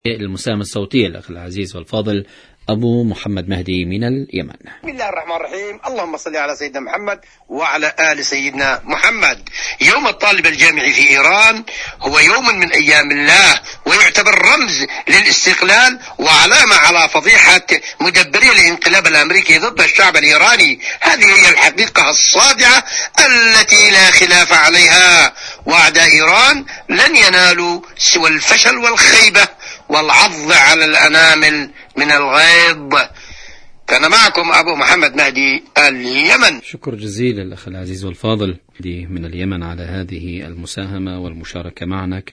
المساهمة الصوتية الأخ العزيز والفاضل أبو محمد مهدي من اليمن. بسم الله الرحمن الرحيم. اللهم صل على سيدنا محمد وعلى آل سيدنا محمد. يوم الطالب الجامعي في إيران هو يوم من أيام الله، ويعتبر رمز للاستقلال وعلامة على فضيحة مدبري الانقلاب الأمريكي ضد الشعب الإيراني. هذه هي الحقيقة الصادعة التي لا خلاف عليها. وأعداء إيران لن ينالوا سوى الفشل والخيبة والعض على الأنامل من الغيظ. كان معكم أبو محمد مهدي اليمن. شكر جزيل الأخ العزيز والفاضل من اليمن على هذه المساهمة والمشاركة معنا.